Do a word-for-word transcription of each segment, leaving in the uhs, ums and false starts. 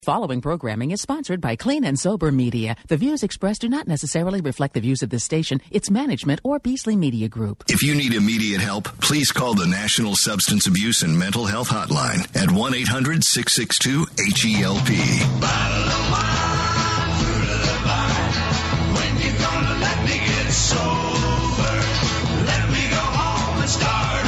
Following programming is sponsored by Clean and Sober Media. The views expressed do not necessarily reflect the views of this station, its management, or Beasley Media Group. If you need immediate help, please call the National Substance Abuse and Mental Health Hotline at one eight hundred six six two H E L P. Bottle of wine, through the vine. When you gonna let me get sober? Let me go home and start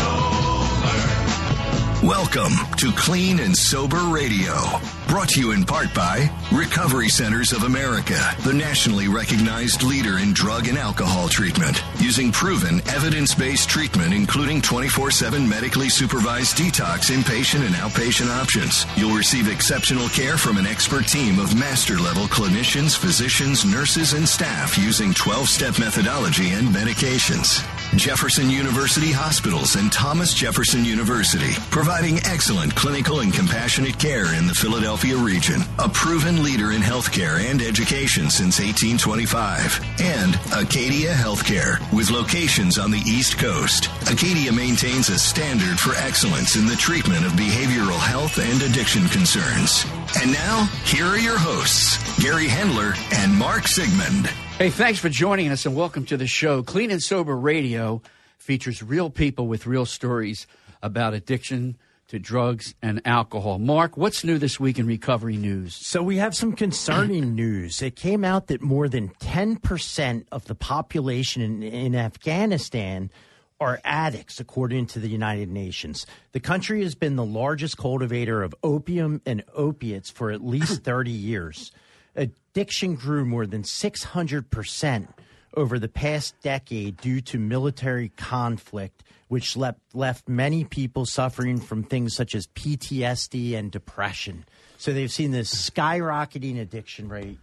over. Welcome to Clean and Sober Radio. Brought to you in part by Recovery Centers of America, the nationally recognized leader in drug and alcohol treatment, using proven, evidence-based treatment, including twenty-four seven medically supervised detox, inpatient, and outpatient options. You'll receive exceptional care from an expert team of master-level clinicians, physicians, nurses, and staff using twelve-step methodology and medications. Jefferson University Hospitals and Thomas Jefferson University, providing excellent clinical and compassionate care in the Philadelphia region. A proven leader in healthcare and education since eighteen twenty-five. And Acadia Healthcare, with locations on the East Coast. Acadia maintains a standard for excellence in the treatment of behavioral health and addiction concerns. And now, here are your hosts, Gary Hendler and Mark Sigmund. Hey, thanks for joining us and welcome to the show. Clean and Sober Radio features real people with real stories about addiction to drugs and alcohol. Mark, what's new this week in recovery news? So we have some concerning news. It came out that more than ten percent of the population in, in Afghanistan are addicts, according to the United Nations. The country has been the largest cultivator of opium and opiates for at least thirty years. Addiction grew more than six hundred percent over the past decade due to military conflict, which left, left many people suffering from things such as P T S D and depression. So they've seen this skyrocketing addiction rate.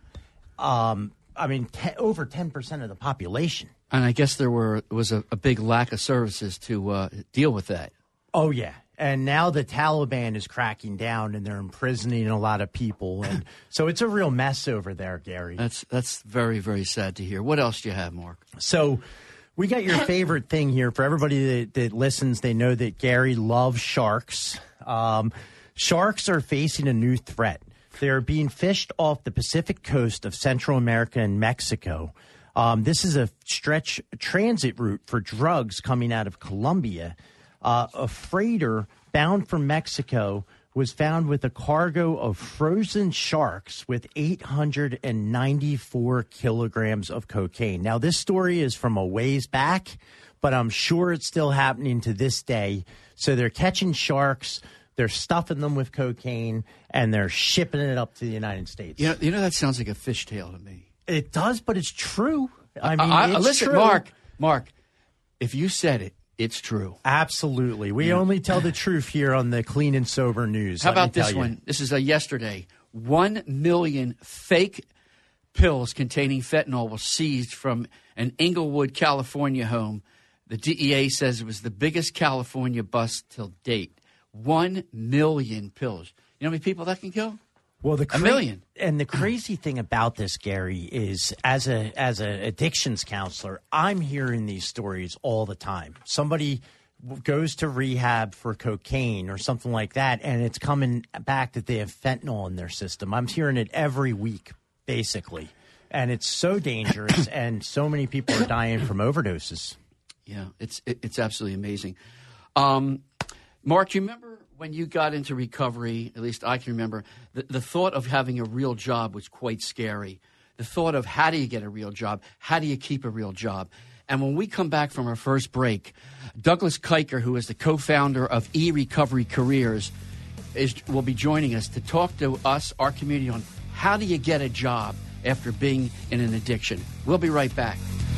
Um, I mean, te- over ten percent of the population. And I guess there were was a, a big lack of services to uh, deal with that. Oh, yeah. And now the Taliban is cracking down and they're imprisoning a lot of people. And so it's a real mess over there, Gary. That's that's very, very sad to hear. What else do you have, Mark? So we got your favorite thing here. For everybody that, that listens, they know that Gary loves sharks. Um, sharks are facing a new threat. They're being fished off the Pacific coast of Central America and Mexico. Um, this is a stretch transit route for drugs coming out of Colombia. Uh, a freighter bound for Mexico was found with a cargo of frozen sharks with eight hundred ninety-four kilograms of cocaine. Now, this story is from a ways back, but I'm sure it's still happening to this day. So they're catching sharks, they're stuffing them with cocaine, and they're shipping it up to the United States. You know, you know that sounds like a fishtail to me. It does, but it's true. I mean, I, I, it's listen, true. Mark, Mark, if you said it, it's true. Absolutely. We yeah. only tell the truth here on the Clean and Sober News. How about this one? This is a yesterday. One million fake pills containing fentanyl was seized from an Inglewood, California home. The D E A says it was the biggest California bust till date. One million pills. You know how many people that can kill? Well, the cra- a million. And the crazy thing about this, Gary, is as a as an addictions counselor, I'm hearing these stories all the time. Somebody goes to rehab for cocaine or something like that, and it's coming back that they have fentanyl in their system. I'm hearing it every week, basically. And it's so dangerous, and so many people are dying from overdoses. Yeah, it's it, it's absolutely amazing. Um, Mark, do you remember when you got into recovery, at least I can remember, the, the thought of having a real job was quite scary. The thought of how do you get a real job? How do you keep a real job? And when we come back from our first break, Douglas Kiker, who is the co-founder of E-Recovery Careers, is will be joining us to talk to us, our community, on how do you get a job after being in an addiction. We'll be right back.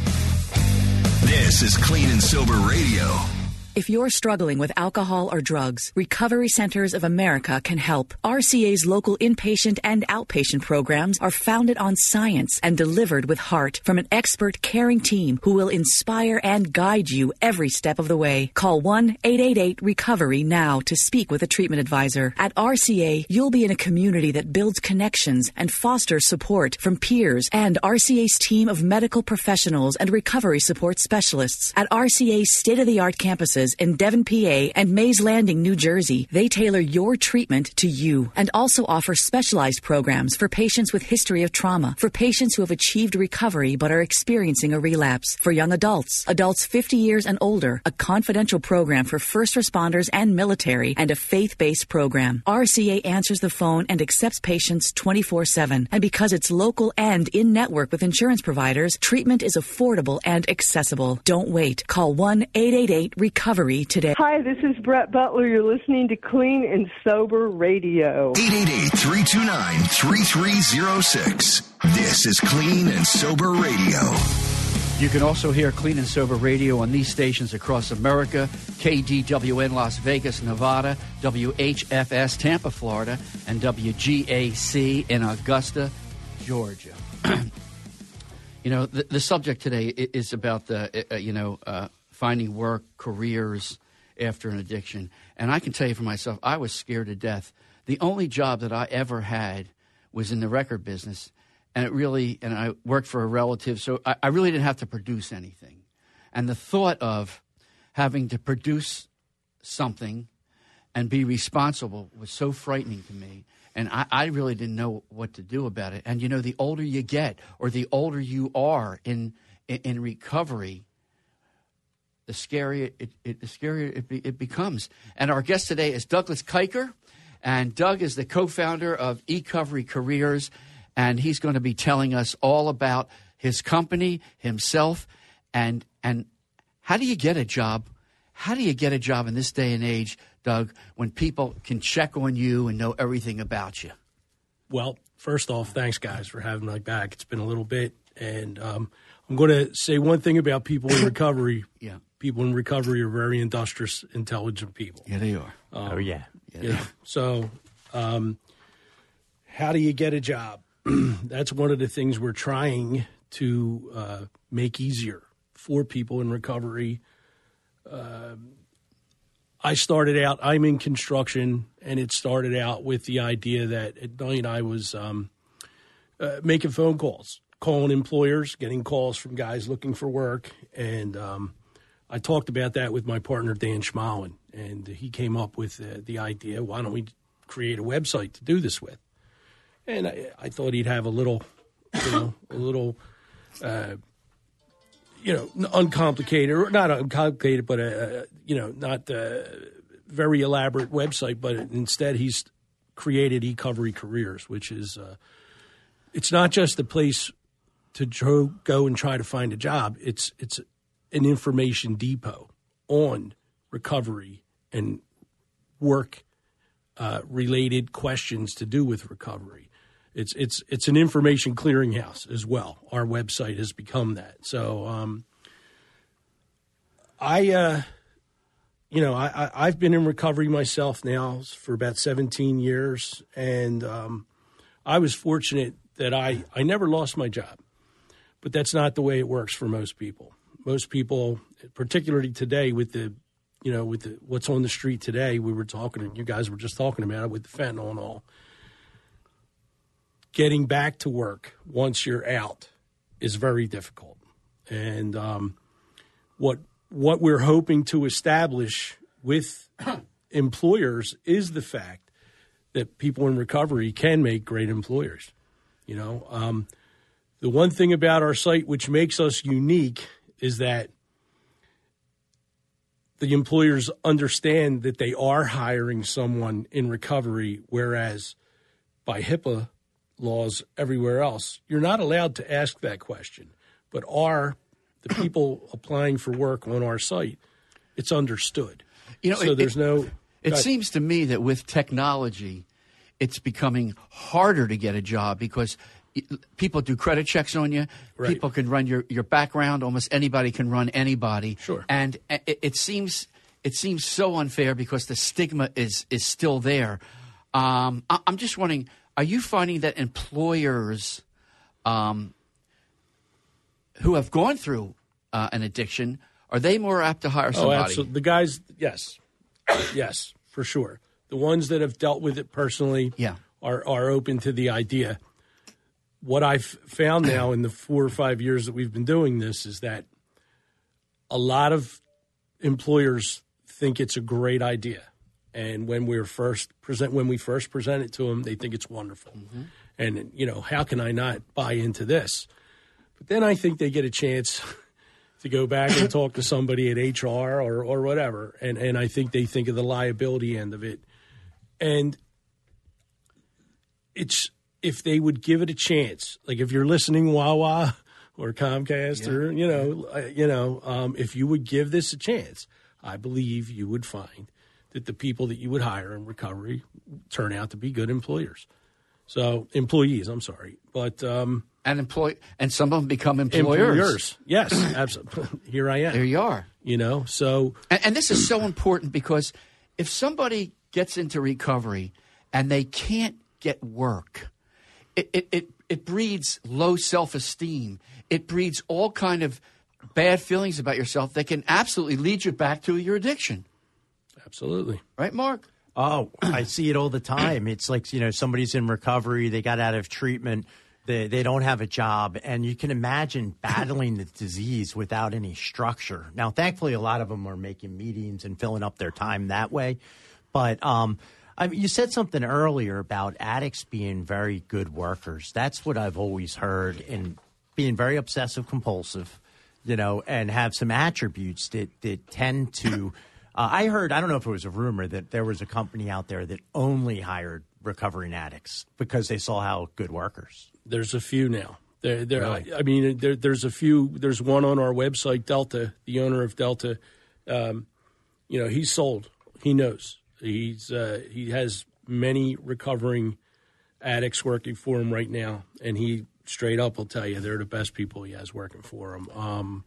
This is Clean and Sober Radio. If you're struggling with alcohol or drugs, Recovery Centers of America can help. R C A's local inpatient and outpatient programs are founded on science and delivered with heart from an expert caring team who will inspire and guide you every step of the way. Call one eight eight eight recovery now to speak with a treatment advisor. At R C A, you'll be in a community that builds connections and fosters support from peers and R C A's team of medical professionals and recovery support specialists. At R C A's state-of-the-art campuses, offices in Devon, P A and Mays Landing, New Jersey. They tailor your treatment to you and also offer specialized programs for patients with history of trauma, for patients who have achieved recovery but are experiencing a relapse, for young adults, adults fifty years and older, a confidential program for first responders and military, and a faith-based program. R C A answers the phone and accepts patients twenty-four seven. And because it's local and in-network with insurance providers, treatment is affordable and accessible. Don't wait. Call one eight eight eight recovery today. Hi, this is Brett Butler. You're listening to Clean and Sober Radio. eight eight eight, three two nine, three three zero six. This is Clean and Sober Radio. You can also hear Clean and Sober Radio on these stations across America: K D W N Las Vegas, Nevada, W H F S Tampa, Florida, and W G A C in Augusta, Georgia. You know, the, the subject today is about the, uh, you know, uh, finding work, careers after an addiction. And I can tell you for myself, I was scared to death. The only job that I ever had was in the record business. And it really, and I worked for a relative, so I, I really didn't have to produce anything. And the thought of having to produce something and be responsible was so frightening to me. And I, I really didn't know what to do about it. And, you know, the older you get or the older you are in in, in recovery, the scarier it, it, the scarier it, be, it becomes. And our guest today is Douglas Kiker. And Doug is the co-founder of eCovery Careers. And he's going to be telling us all about his company, himself, and and how do you get a job? How do you get a job in this day and age, Doug, when people can check on you and know everything about you? Well, first off, thanks, guys, for having me back. It's been a little bit, and um, I'm going to say one thing about people in recovery. Yeah. People in recovery are very industrious, intelligent people. Yeah, they are. Um, Oh, yeah. Yeah, you know, so um, how do you get a job? That's one of the things we're trying to uh, make easier for people in recovery. Uh, I started out, I'm in construction, and it started out with the idea that at night I was um, uh, making phone calls, calling employers, getting calls from guys looking for work. And um, I talked about that with my partner, Dan Schmallen, and he came up with uh, the idea, why don't we create a website to do this with? And I, I thought he'd have a little, you know, a little, uh, you know, uncomplicated, or not uncomplicated, but, a, you know, not a very elaborate website. But instead, he's created eCovery Careers, which is, uh, it's not just a place to go and try to find a job. It's it's an information depot on recovery and work uh, related questions to do with recovery. It's it's it's an information clearinghouse as well. Our website has become that. So um, I, uh, you know, I, I, I've been in recovery myself now for about seventeen years, and um, I was fortunate that I, I never lost my job. But that's not the way it works for most people. Most people, particularly today with the, you know, with the, what's on the street today, we were talking, you guys were just talking about it with the fentanyl and all. Getting back to work once you're out is very difficult. And um, what what we're hoping to establish with employers is the fact that people in recovery can make great employers. You know, um, the one thing about our site which makes us unique is that the employers understand that they are hiring someone in recovery, whereas by HIPAA laws everywhere else, you're not allowed to ask that question. But are the people applying for work on our site, it's understood. You know, so it, there's no... It seems to me that with technology, it's becoming harder to get a job because people do credit checks on you. Right. People can run your, your background. Almost anybody can run anybody. Sure. And it, it seems it seems so unfair because the stigma is is still there. Um, I, I'm just wondering, are you finding that employers um, who have gone through uh, an addiction, are they more apt to hire somebody? Oh, absolutely. The guys, yes. Yes, for sure. The ones that have dealt with it personally yeah. are, are open to the idea. What I've found now in the four or five years that we've been doing this is that a lot of employers think it's a great idea. And when we're first present, when we first present it to them, they think it's wonderful. Mm-hmm. And, you know, how can I not buy into this? But then I think they get a chance to go back and talk to somebody at H R or, or whatever. And, and I think they think of the liability end of it. And it's, if they would give it a chance, like if you're listening, Wawa or Comcast yeah. or, you know, uh, you know, um, if you would give this a chance, I believe you would find that the people that you would hire in recovery turn out to be good employers. So employees, I'm sorry, but um, and employ and some of them become employers. Employers, yes, absolutely. Here I am. There you are. You know, so and, and this is so important because if somebody gets into recovery and they can't get work, it it it, it breeds low self-esteem. It breeds all kind of bad feelings about yourself that can absolutely lead you back to your addiction. Absolutely. Right, Mark? Oh, I see it all the time. It's like, you know, somebody's in recovery, they got out of treatment, they, they don't have a job, and you can imagine battling the disease without any structure. Now, thankfully, a lot of them are making meetings and filling up their time that way. But um, I mean, you said something earlier about addicts being very good workers. That's what I've always heard, and being very obsessive compulsive, you know, and have some attributes that, that tend to – Uh, I heard, I don't know if it was a rumor, that there was a company out there that only hired recovering addicts because they saw how good workers. There's a few now. There, there. Really? I, I mean, there, there's a few. There's one on our website, Delta, the owner of Delta. Um, you know, he's sold. He knows. He's uh, he has many recovering addicts working for him right now, and he straight up will tell you they're the best people he has working for him. Um,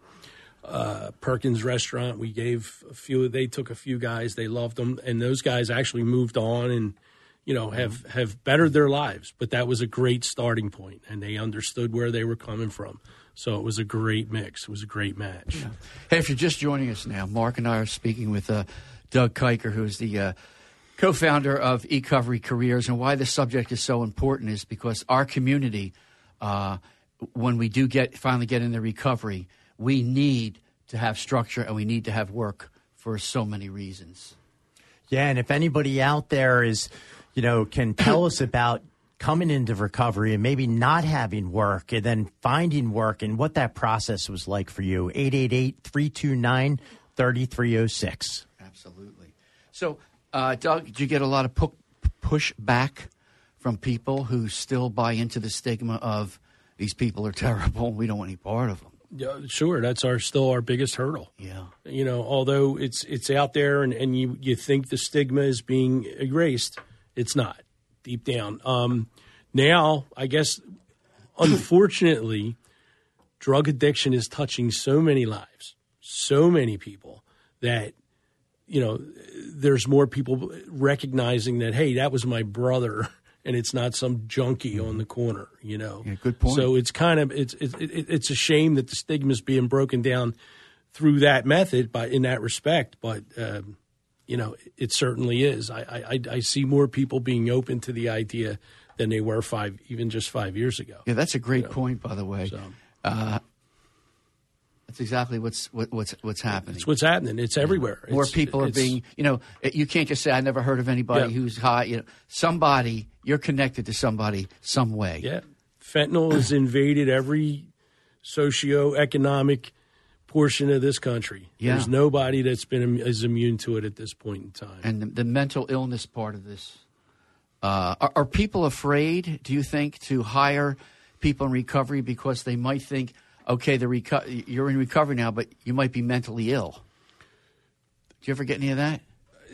Uh, Perkins Restaurant, we gave a few, they took a few guys, they loved them, and those guys actually moved on and, you know, have, have bettered their lives. But that was a great starting point, and they understood where they were coming from. So it was a great mix. It was a great match. Yeah. Hey, if you're just joining us now, Mark and I are speaking with uh, Doug Kiker, who's the uh, co-founder of eCovery Careers. And why this subject is so important is because our community, uh, when we do get finally get into recovery, we need to have structure and we need to have work for so many reasons. Yeah, and if anybody out there is, you know, can tell us about coming into recovery and maybe not having work and then finding work and what that process was like for you, eight eight eight, three two nine, three three zero six. Absolutely. So, uh, Doug, did you get a lot of pu- pushback from people who still buy into the stigma of these people are terrible, we don't want any part of them? Yeah, sure. That's our still our biggest hurdle. Yeah. You know, although it's it's out there and, and you, you think the stigma is being erased, it's not deep down. Um, now, I guess, unfortunately, drug addiction is touching so many lives, so many people that, you know, there's more people recognizing that, hey, that was my brother. And it's not some junkie on the corner, you know. Yeah, good point. So it's kind of it's it's it's a shame that the stigma is being broken down through that method, by in that respect. But um, you know, it certainly is. I, I I see more people being open to the idea than they were five, even just five years ago. Yeah, that's a great you know? point, by the way. So. Uh, That's exactly what's what, what's what's happening. It's what's happening. It's everywhere. More It's, people are it's, being, you know, you can't just say I never heard of anybody Yeah. who's high. You know, somebody you're connected to somebody some way. Yeah, fentanyl has invaded every socioeconomic portion of this country. Yeah. There's nobody that's been as immune to it at this point in time. And the, the mental illness part of this, uh, are, are people afraid? Do you think to hire people in recovery because they might think, okay, the reco- you're in recovery now, but you might be mentally ill? Do you ever get any of that?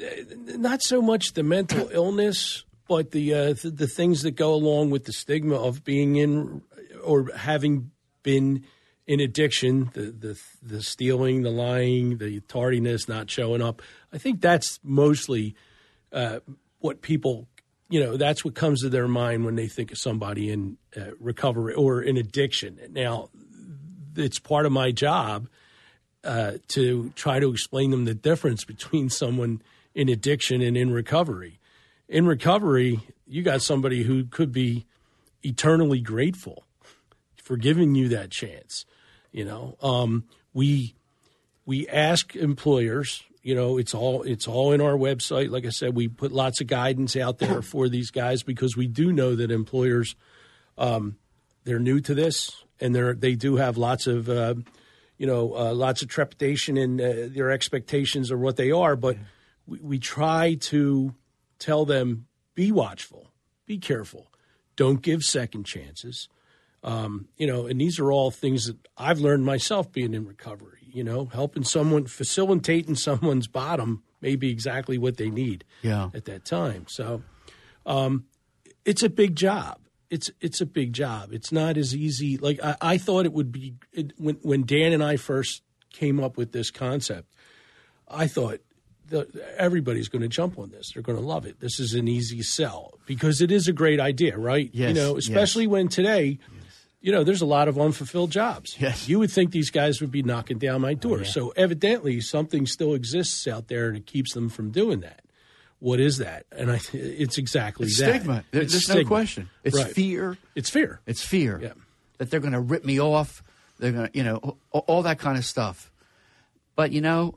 Not so much the mental illness, but the uh, th- the things that go along with the stigma of being in or having been in addiction, the the the stealing, the lying, the tardiness, not showing up. I think that's mostly uh, what people, you know, that's what comes to their mind when they think of somebody in uh, recovery or in addiction. Now, it's part of my job uh, to try to explain them the difference between someone in addiction and in recovery. In recovery, you got somebody who could be eternally grateful for giving you that chance. You know, um, we we ask employers You know, it's all it's all in our website. Like I said, we put lots of guidance out there for these guys because we do know that employers, um, they're new to this, and they're they do have lots of, uh, you know, uh, lots of trepidation in uh, their expectations or what they are. But we, we try to tell them, be watchful, be careful, don't give second chances. Um, you know, and these are all things that I've learned myself being in recovery. You know, helping someone, facilitating someone's bottom may be exactly what they need Yeah. at that time. So um, it's a big job. It's it's a big job. It's not as easy. Like I, I thought it would be it, when when Dan and I first came up with this concept. I thought the, everybody's going to jump on this. They're going to love it. This is an easy sell because it is a great idea, right? Yes, you know, especially yes. when today. You know, there's a lot of unfulfilled jobs. Yes. You would think these guys would be knocking down my door. Oh, yeah. So evidently something still exists out there that keeps them from doing that. What is that? And I, it's exactly It's that. stigma. There- It's There's stigma. no question. It's Right. fear. It's fear. It's fear Yeah. that they're going to rip me off. They're going to, you know, all, all that kind of stuff. But, you know,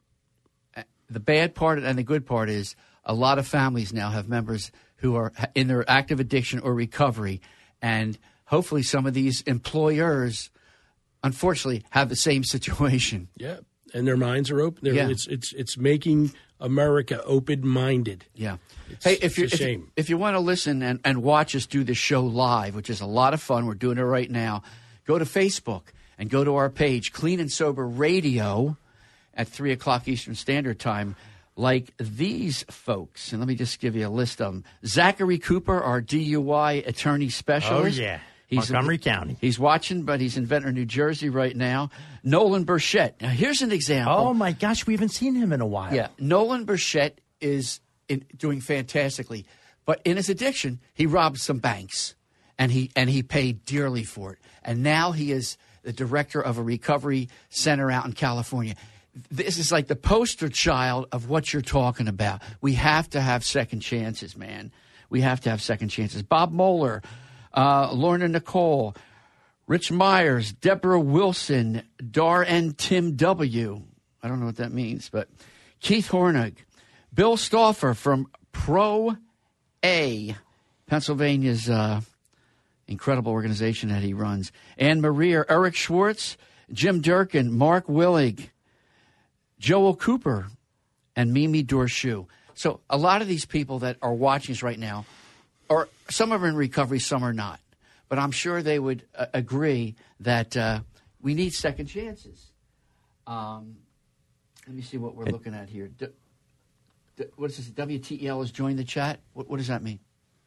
the bad part and the good part is a lot of families now have members who are in their active addiction or recovery, and hopefully some of these employers, unfortunately, have the same situation. Yeah. And their minds are open. They're, Yeah. It's it's it's making America open-minded. Yeah. It's- hey, if it's you a if, shame. if you want to listen and, and watch us do the show live, which is a lot of fun, we're doing it right now. Go to Facebook and go to our page, Clean and Sober Radio, at three o'clock Eastern Standard Time. Like these folks, and let me just give you a list of them. Zachary Cooper, our D U I attorney specialist. Oh, yeah. He's Montgomery in, County. He's watching, but he's in Ventnor, New Jersey right now. Nolan Burchett. Now, here's an example. Oh, my gosh. We haven't seen him in a while. Yeah, Nolan Burchett is in, doing fantastically, but in his addiction, he robbed some banks, and he and he paid dearly for it. And now he is the director of a recovery center out in California. This is like the poster child of what you're talking about. We have to have second chances, man. We have to have second chances. Bob Moeller, uh, Lorna Nicole, Rich Myers, Deborah Wilson, Dar and Tim W. I don't know what that means, but Keith Hornig, Bill Stauffer from Pro A, Pennsylvania's uh, incredible organization that he runs, Anne Marie, Eric Schwartz, Jim Durkin, Mark Willig, Joel Cooper, and Mimi Dorshu. So a lot of these people that are watching us right now, or some are in recovery, some are not. But I'm sure they would uh, agree that uh, we need second chances. Um, let me see what we're looking at here. D- d- what is this? W T E L has joined the chat? What, what does that mean?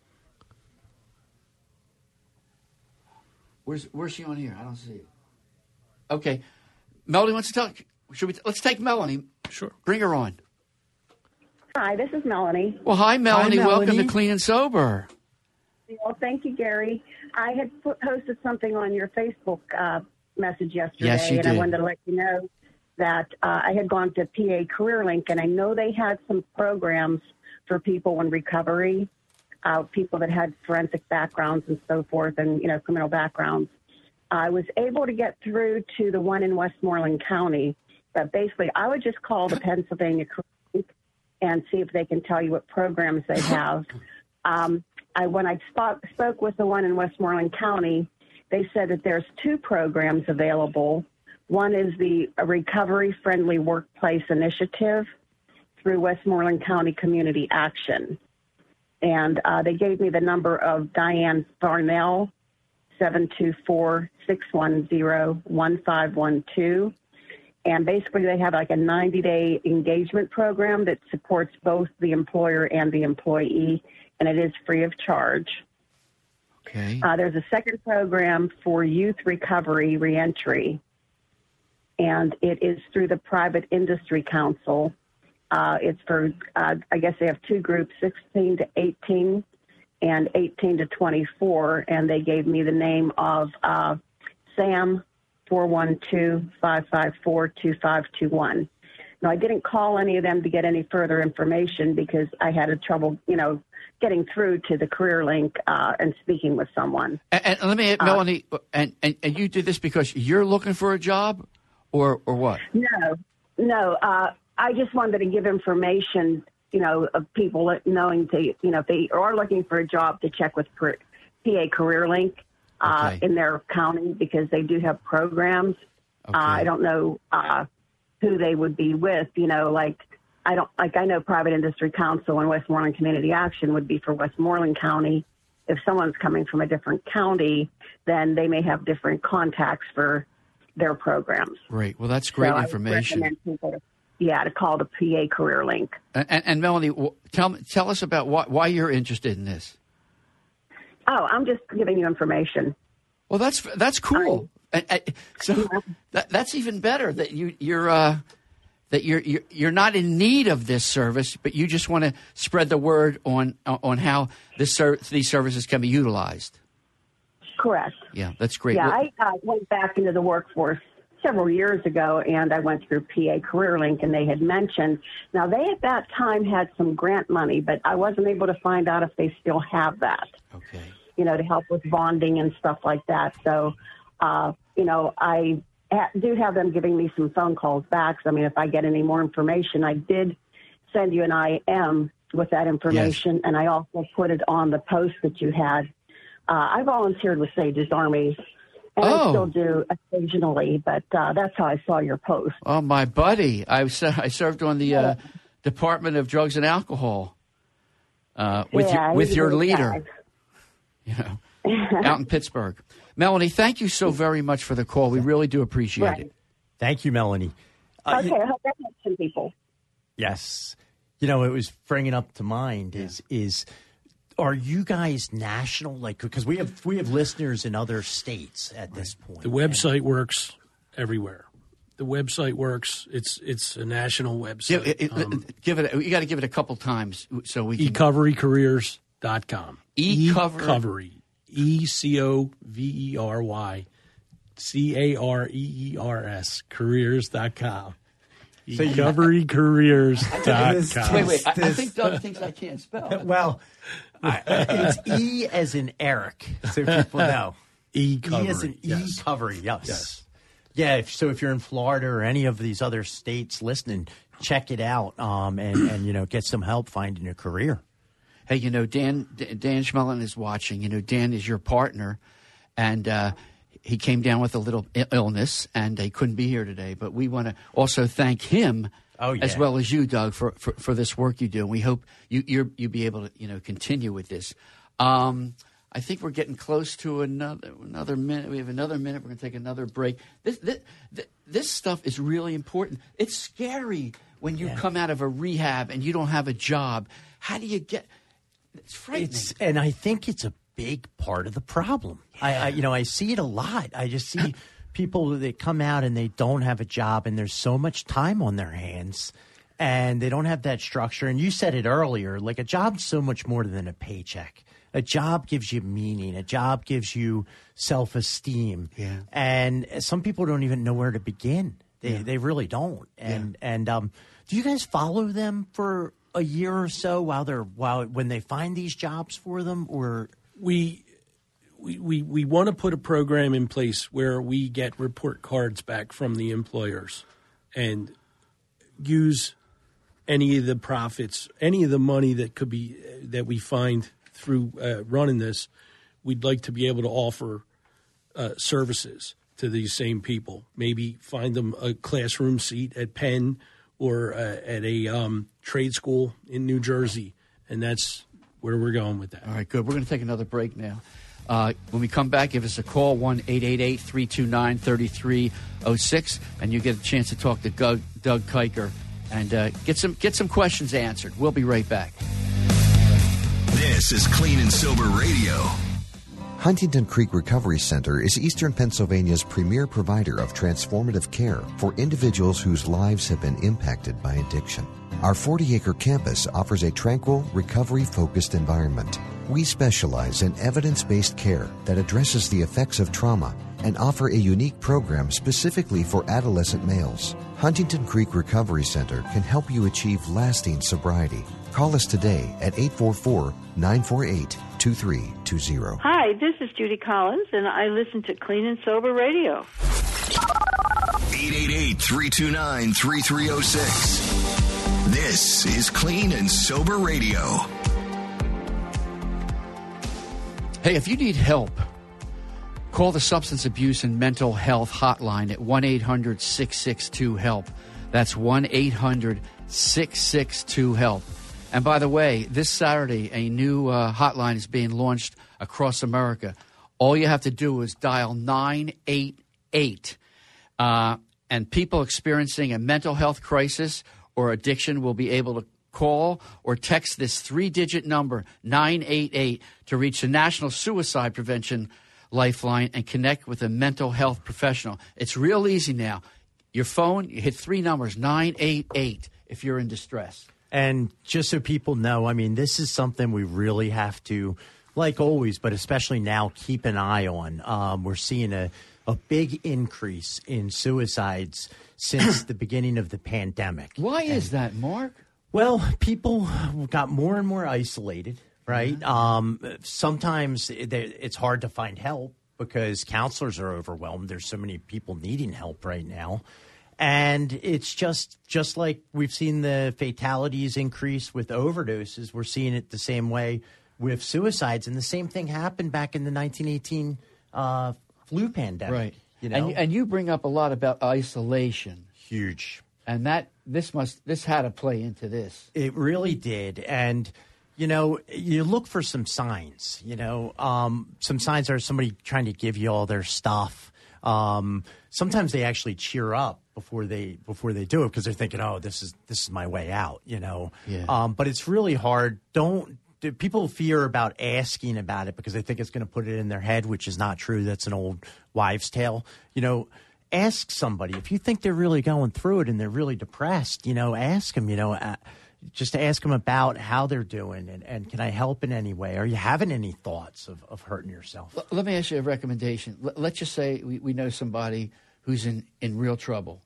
Where's Where's she on here? I don't see it. Okay. Melanie wants to tell. Should we? Let's take Melanie. Sure. Bring her on. Hi, this is Melanie. Well, hi, Melanie. Hi, Welcome Melanie. to Clean and Sober. Well, thank you, Gary. I had put, posted something on your Facebook uh, message yesterday, Yes, you and I did. wanted to let you know that uh, I had gone to P A CareerLink, and I know they had some programs for people in recovery, uh, people that had forensic backgrounds and so forth, and you know, criminal backgrounds. I was able to get through to the one in Westmoreland County, but basically, I would just call the Pennsylvania CareerLink and see if they can tell you what programs they have. Um, I, when I spoke, spoke with the one in Westmoreland County, they said that there's two programs available. One is the Recovery Friendly Workplace Initiative through Westmoreland County Community Action. And uh, they gave me the number of Diane Farnell, seven two four, six one zero, one five one two. And basically they have like a ninety-day engagement program that supports both the employer and the employee, and it is free of charge. Okay. Uh, there's a second program for youth recovery reentry, and it is through the Private Industry Council. Uh, it's for, uh, I guess they have two groups, sixteen to eighteen and eighteen to twenty-four, and they gave me the name of uh, Sam, four one two, five five four, two five two one. Now, I didn't call any of them to get any further information because I had a trouble, you know, getting through to the CareerLink uh, and speaking with someone. And, and let me, Melanie, and, and and you did this because you're looking for a job, or or what? No, no. Uh, I just wanted to give information, you know, of people that knowing to, you know, if they are looking for a job, to check with P A CareerLink uh, Okay. in their county, because they do have programs. Okay. Uh, I don't know uh, who they would be with, you know, like I don't like I know Private Industry Council and Westmoreland Community Action would be for Westmoreland County. If someone's coming from a different county, then they may have different contacts for their programs. Great. Well, that's great So I would information. recommend people to, yeah, to call the P A CareerLink. And, and, and Melanie, w- tell me, tell us about why, why you're interested in this. Oh, I'm just giving you information. Well, that's that's cool. And, and, so that, that's even better that you you're uh, that you're, you're you're not in need of this service, but you just want to spread the word on on how this ser- these services can be utilized. Correct. Yeah, that's great. Yeah, Well, I uh, went back into the workforce several years ago, and I went through P A CareerLink, and they had mentioned, now they at that time had some grant money, but I wasn't able to find out if they still have that, okay. you know, to help with bonding and stuff like that. So, uh, you know, I ha- do have them giving me some phone calls back. So, I mean, if I get any more information, I did send you an I M with that information, and I also put it on the post that you had. Uh, I volunteered with Sage's Army, and Oh. I still do occasionally, but uh, that's how I saw your post. Oh, my buddy, I was, I served on the uh, Department of Drugs and Alcohol uh, with Yeah, your, with he's a your good leader, guy. you know, out in Pittsburgh. Melanie, thank you so very much for the call. We really do appreciate Right. it. Thank you, Melanie. Uh, Okay, you- I hope that helps some people. yes. You know, it was bringing up to mind is is are you guys national? Like, because we have we have listeners in other states at this point. The website works everywhere. The website works. It's it's a national website. Give it, it- Um, give it. You got to give it a couple times so we can. ecovery careers dot com. eCovery. eCovery. E C O V E R Y C A R E E R S careers dot com. ecovery careers dot com. Wait, wait. I, I think Doug thinks I can't spell. Well, I, it's E as in Eric, so people know. eCovery. E as in yes. E-covery, yes. Yes. Yeah, if, so if you're in Florida or any of these other states listening, check it out um, and, and, you know, get some help finding a career. Hey, you know, Dan Dan Schmelin is watching. You know, Dan is your partner, and uh, he came down with a little i- illness, and he couldn't be here today. But we want to also thank him, Oh, yeah. as well as you, Doug, for, for, for this work you do. And we hope you you're, you'll be able to, you know, continue with this. Um, I think we're getting close to another another minute. We have another minute. We're going to take another break. This this, this stuff is really important. It's scary when you Yeah. come out of a rehab and you don't have a job. How do you get? It's frightening. It's, and I think it's a big part of the problem. I, I, you know, I see it a lot. I just see people that come out and they don't have a job, and there's so much time on their hands, and they don't have that structure. And you said it earlier, like a job's so much more than a paycheck. A job gives you meaning. A job gives you self-esteem. Yeah. And some people don't even know where to begin. They they really don't. And and um, do you guys follow them for a year or so while they're while when they find these jobs for them, or we we we, we want to put a program in place where we get report cards back from the employers and use any of the profits, any of the money that could be that we find through uh, running this. We'd like to be able to offer uh, services to these same people. Maybe find them a classroom seat at Penn or uh, at a um, trade school in New Jersey, and that's where we're going with that. All right, good. We're going to take another break now. Uh, when we come back, give us a call, one eight eight eight, three two nine, three three zero six, and you get a chance to talk to Doug, Doug Kiker and uh, get some get some questions answered. We'll be right back. This is Clean and Sober Radio. Huntington Creek Recovery Center is Eastern Pennsylvania's premier provider of transformative care for individuals whose lives have been impacted by addiction. Our forty-acre campus offers a tranquil, recovery-focused environment. We specialize in evidence-based care that addresses the effects of trauma and offer a unique program specifically for adolescent males. Huntington Creek Recovery Center can help you achieve lasting sobriety. Call us today at eight four four, nine four eight, two three two zero. Hi, this is Judy Collins, and I listen to Clean and Sober Radio. eight eight eight, three two nine, three three zero six. This is Clean and Sober Radio. Hey, if you need help, call the Substance Abuse and Mental Health Hotline at one eight hundred six six two HELP. That's one eight hundred six six two HELP. And by the way, this Saturday, a new uh, hotline is being launched across America. All you have to do is dial nine eight eight. Uh, and people experiencing a mental health crisis or addiction will be able to call or text this three-digit number, nine eight eight, to reach the National Suicide Prevention Lifeline and connect with a mental health professional. It's real easy now. Your phone, you hit three numbers, nine eight eight, if you're in distress. And just so people know, I mean, this is something we really have to, like always, but especially now, keep an eye on. Um, we're seeing a, a big increase in suicides since the beginning of the pandemic. Why is that, Mark? Well, people got more and more isolated, right? Mm-hmm. Um, sometimes it's hard to find help because counselors are overwhelmed. There's so many people needing help right now. And it's just just like we've seen the fatalities increase with overdoses. We're seeing it the same way with suicides. And the same thing happened back in the nineteen eighteen uh, flu pandemic. Right. You know? and, and you bring up a lot about isolation. Huge. And that this must this had to play into this. It really did. And, you know, you look for some signs, you know, um, some signs are somebody trying to give you all their stuff. Um, sometimes they actually cheer up before they before they do it because they're thinking, oh, this is this is my way out, you know. Yeah. Um, but it's really hard. Don't do, people fear about asking about it because they think it's going to put it in their head, which is not true. That's an old wives' tale. You know, ask somebody if you think they're really going through it and they're really depressed. You know, ask them. You know. Uh, Just ask them about how they're doing and, and can I help in any way? Are you having any thoughts of, of hurting yourself? L- let me ask you a recommendation. L- let's just say we, we know somebody who's in, in real trouble.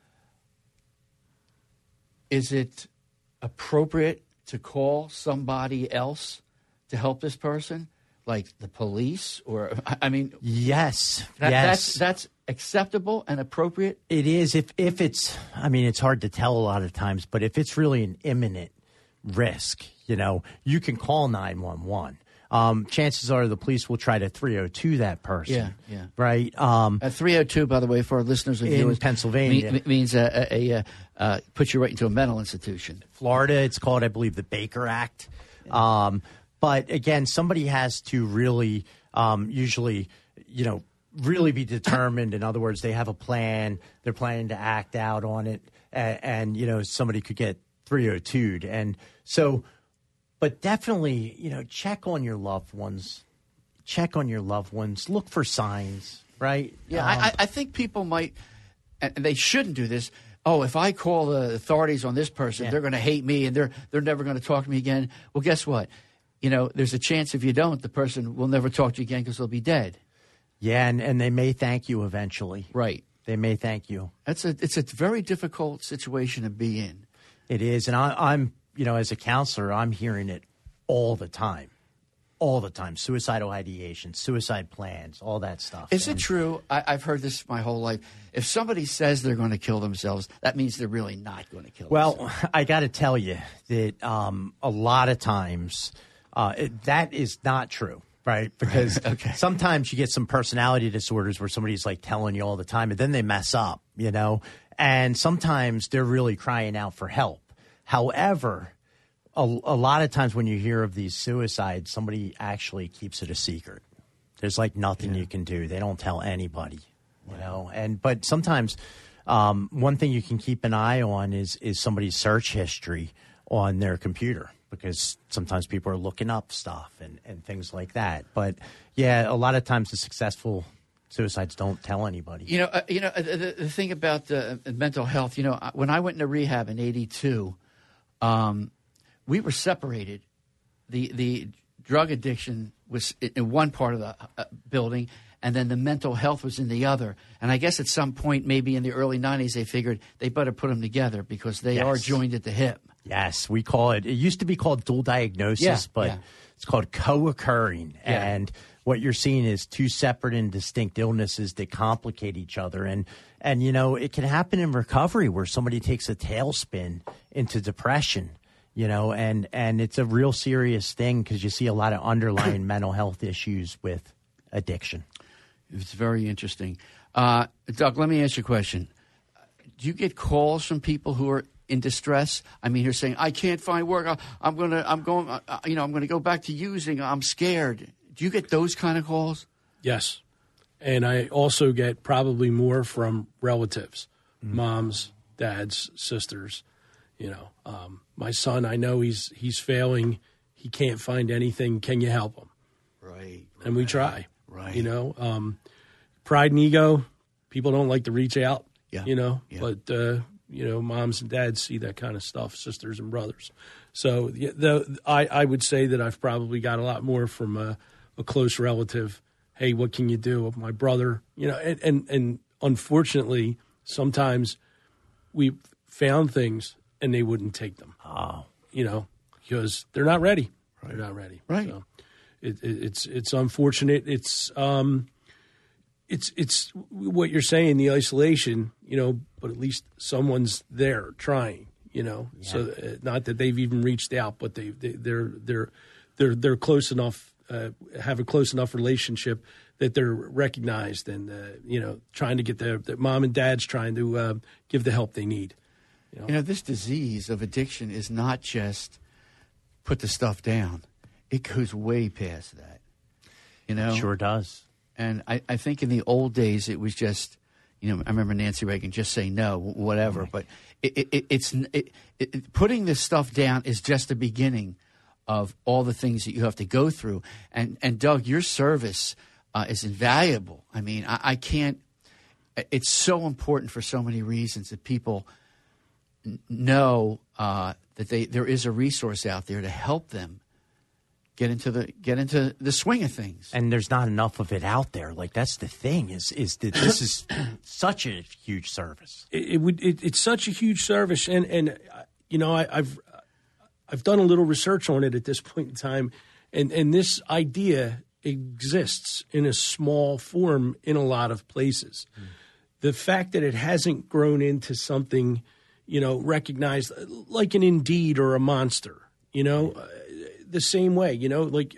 Is it appropriate to call somebody else to help this person, like the police? Or, I mean, yes, that, yes. That's, that's acceptable and appropriate? It is. If if it's, I mean, it's hard to tell a lot of times, but if it's really an imminent risk, you know, you can call nine one one. Um, chances are the police will try to three oh two that person. Yeah, yeah. Right? Um, uh, three oh two, by the way, for our listeners and in viewers, Pennsylvania. Me, means uh, a, a, uh, puts you right into a mental institution. Florida, it's called, I believe, the Baker Act. Um, but again, somebody has to really, um, usually, you know, really be determined. In other words, they have a plan. They're planning to act out on it. And, and you know, somebody could get three oh two'd. And so, but definitely, you know, check on your loved ones. Check on your loved ones. Look for signs, right? Yeah, Um, I, I think people might, and they shouldn't do this. Oh, if I call the authorities on this person, Yeah. they're going to hate me and they're they're never going to talk to me again. Well, guess what? You know, there's a chance if you don't, the person will never talk to you again because they'll be dead. Yeah, and, and they may thank you eventually. Right. They may thank you. That's a it's a very difficult situation to be in. It is. And I, I'm, you know, as a counselor, I'm hearing it all the time. All the time. Suicidal ideation, suicide plans, all that stuff. Is And it true? I, I've heard this my whole life. If somebody says they're going to kill themselves, that means they're really not going to kill Well, themselves. I got to tell you that um, a lot of times uh, it, that is not true. Right, because Okay. sometimes you get some personality disorders where somebody's like telling you all the time, and then they mess up, you know. And sometimes they're really crying out for help. However, a, a lot of times when you hear of these suicides, somebody actually keeps it a secret. There's like nothing you can do. They don't tell anybody, you know. And but sometimes um, one thing you can keep an eye on is is somebody's search history on their computer. Because sometimes people are looking up stuff and, and things like that. But, yeah, a lot of times the successful suicides don't tell anybody. You know, uh, you know uh, the, the thing about uh, mental health, you know, when I went into rehab in eighty-two, um, we were separated. The the drug addiction was in one part of the uh, building, and then the mental health was in the other. And I guess at some point, maybe in the early nineties, they figured they better put them together because they Yes. are joined at the hip. Yes, we call it. It used to be called dual diagnosis, Yeah, but yeah. it's called co-occurring. Yeah. And what you're seeing is two separate and distinct illnesses that complicate each other. And, and you know, it can happen in recovery where somebody takes a tailspin into depression, you know, and, and it's a real serious thing because you see a lot of underlying mental health issues with addiction. It's very interesting. Uh, Doug, let me ask you a question. Do you get calls from people who are in distress? I mean, you're saying, I can't find work. I, I'm going to, I'm going, uh, you know, I'm going to go back to using. I'm scared. Do you get those kind of calls? Yes. And I also get probably more from relatives, mm-hmm. moms, dads, sisters. You know, um, my son, I know he's, he's failing. He can't find anything. Can you help him? Right. And right, we try, right. You know, um, pride and ego. People don't like to reach out, yeah. you know, yeah. but, uh, you know, moms and dads see that kind of stuff, sisters and brothers. So yeah, the, I, I would say that I've probably got a lot more from a, a close relative. Hey, what can you do? My brother, you know, and, and, and unfortunately, sometimes we found things and they wouldn't take them. Oh, you know, because they're not ready. Right. They're not ready. Right. So it, it, it's it's unfortunate. It's um, it's it's what you're saying. The isolation, you know, but at least someone's there trying. You know, yeah. So uh, not that they've even reached out, but they, they they're they're they're they're close enough. Uh, have a close enough relationship that they're recognized, and uh, you know, trying to get their, their mom and dad's trying to uh, give the help they need. You know? You know, this disease of addiction is not just put the stuff down. It goes way past that. You know, it sure does. And I, I think in the old days it was just, you know, I remember Nancy Reagan just say no, whatever. Right. But it, it, it, it's it, it, putting this stuff down is just the beginning of all the things that you have to go through. And, and Doug, your service uh, is invaluable. I mean, I, I can't – it's so important for so many reasons that people n- know uh, that they there is a resource out there to help them get into the get into the swing of things. And there's not enough of it out there. Like, that's the thing is is that this is such a huge service. It, it would it, it's such a huge service, and and you know I, I've I've done a little research on it at this point in time, and and this idea exists in a small form in a lot of places. Mm. The fact that it hasn't grown into something, you know, recognized like an Indeed or a Monster, you know. Mm. The same way, you know, like,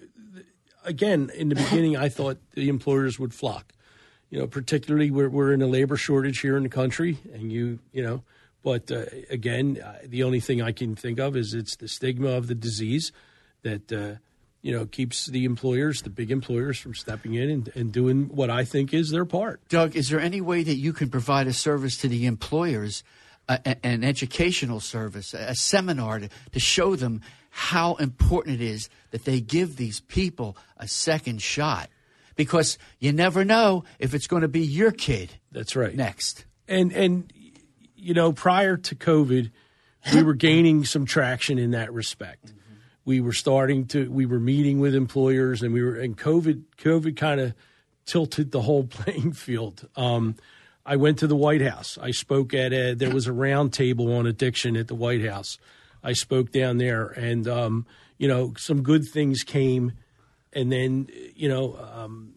again, in the beginning, I thought the employers would flock, you know, particularly we're, we're in a labor shortage here in the country. And you, you know, but uh, again, uh, the only thing I can think of is it's the stigma of the disease that, uh, you know, keeps the employers, the big employers, from stepping in and, and doing what I think is their part. Doug, is there any way that you can provide a service to the employers, uh, an educational service, a seminar to, to show them how important it is that they give these people a second shot, because you never know if it's going to be your kid. That's right. Next. And, and you know, prior to COVID, we were gaining some traction in that respect. Mm-hmm. We were starting to, we were meeting with employers, and we were, and COVID, COVID kind of tilted the whole playing field. Um, I went to the White House. I spoke at a, there was a round table on addiction at the White House. I spoke down there, and, um, you know, some good things came. And then, you know, um,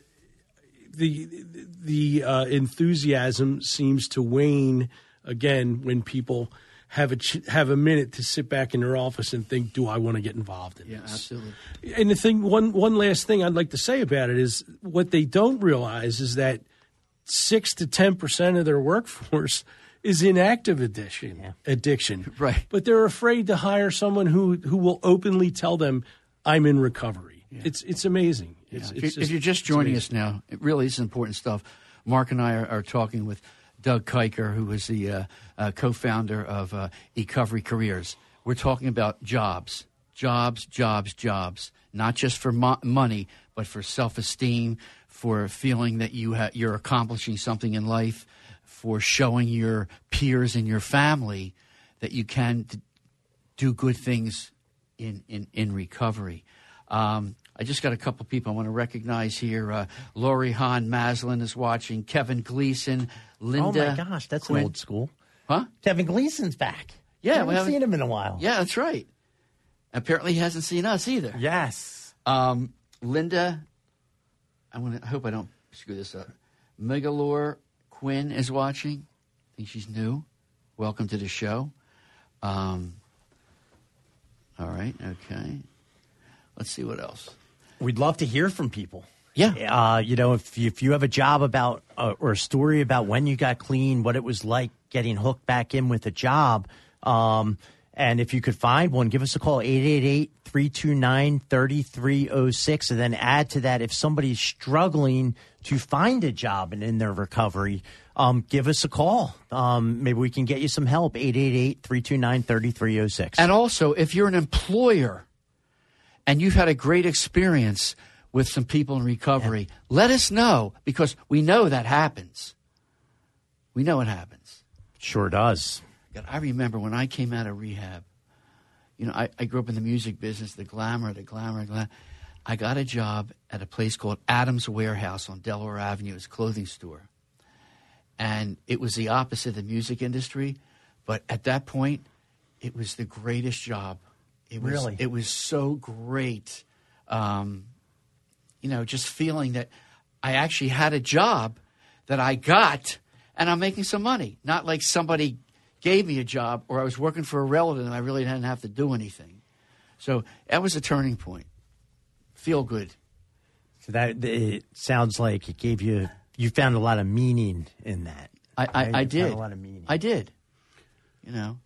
the the uh, enthusiasm seems to wane again when people have a ch- have a minute to sit back in their office and think, do I want to get involved in yeah, this? Absolutely. And the thing, one one last thing I'd like to say about it is what they don't realize is that six to ten percent of their workforce is in active addiction, yeah. addiction. Right. But they're afraid to hire someone who, who will openly tell them, I'm in recovery. Yeah. It's it's amazing. Yeah. It's, if, it's you're, just, if you're just joining us now, it really is important stuff. Mark and I are, are talking with Doug Kiker, who is the uh, uh, co-founder of uh, eCovery Careers. We're talking about jobs, jobs, jobs, jobs, not just for mo- money, but for self-esteem, for feeling that you ha- you're accomplishing something in life, for showing your peers and your family that you can d- do good things in, in, in recovery. Um, I just got a couple people I want to recognize here. Uh, Lori Hahn Maslin is watching. Kevin Gleason, Linda. Oh, my gosh, that's Quinn. an old school. Huh? Kevin Gleason's back. Yeah. I haven't we haven't seen him in a while. Yeah, that's right. Apparently he hasn't seen us either. Yes. Um, Linda I want to. I hope I don't screw this up. Megalore Quinn is watching. I think she's new. Welcome to the show. Um, all right. Okay. Let's see what else. We'd love to hear from people. Yeah. Uh, you know, if you, if you have a job about uh, or a story about when you got clean, what it was like getting hooked back in with a job, um, and if you could find one, give us a call, eight eight eight, three two nine, three three zero six, and then add to that if somebody's struggling to find a job and in their recovery, um, give us a call. Um, maybe we can get you some help, eight eight eight, three two nine, three three zero six. And also, if you're an employer and you've had a great experience with some people in recovery, yeah. let us know, because we know that happens. We know it happens. Sure does. God, I remember when I came out of rehab, you know, I, I grew up in the music business, the glamour, the glamour, the glamour. I got a job at a place called Adams Warehouse on Delaware Avenue. It was a clothing store. And it was the opposite of the music industry. But at that point, it was the greatest job. It was, really? It was so great. Um, you know, just feeling that I actually had a job that I got and I'm making some money. Not like somebody gave me a job or I was working for a relative and I really didn't have to do anything. So that was a turning point. Feel good. So that it sounds like it gave you, you found a lot of meaning in that. I, I, right? I You did. found a lot of meaning. I did. You know,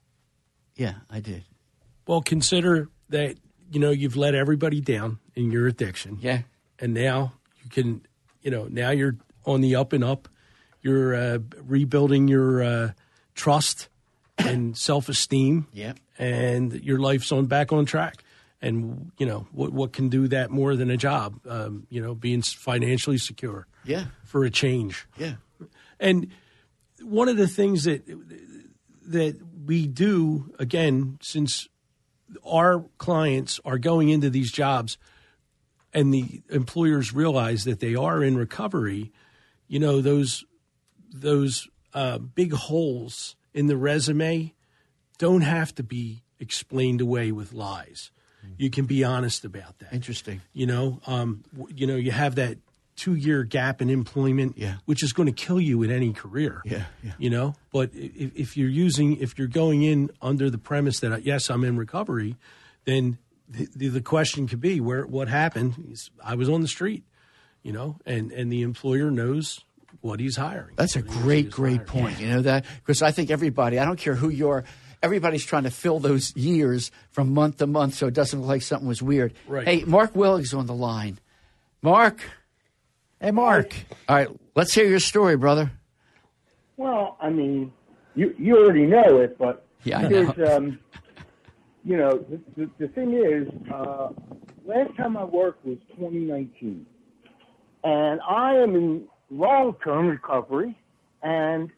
yeah, I did. Well, consider that, you know, you've let everybody down in your addiction. Yeah. And now you can, you know, now you're on the up and up. You're uh, rebuilding your uh, trust and self-esteem. Yeah. And your life's on back on track. And, you know, what what can do that more than a job? Um, you know, being financially secure. Yeah. For a change. Yeah. And one of the things that that we do, again, since our clients are going into these jobs and the employers realize that they are in recovery, you know, those those uh, big holes in the resume don't have to be explained away with lies. You can be honest about that. Interesting. You know, um, w- you know, you have that two-year gap in employment, Yeah. which is going to kill you in any career. Yeah, yeah. You know, but if, if you're using, if you're going in under the premise that yes, I'm in recovery, then the, the, the question could be where what happened. Is I was on the street, you know, and and the employer knows what he's hiring. That's a What he great, is great hiring. point. You know that? Because I think everybody, I don't care who you are, everybody's trying to fill those years from month to month so it doesn't look like something was weird. Right. Hey, Mark Willig's on the line. Mark. Hey, Mark. All right, let's hear your story, brother. Well, I mean, you you already know it, but Yeah, I there's, know. um, you know, the, the, the thing is, uh, last time I worked was twenty nineteen, and I am in long-term recovery, and